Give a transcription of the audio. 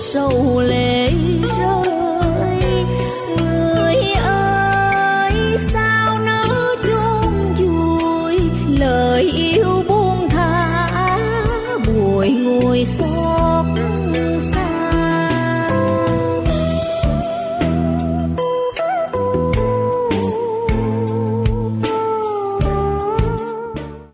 sầu lệ rơi. Người ơi sao nỡ chôn vùi lời yêu buông thả, bụi ngùi xót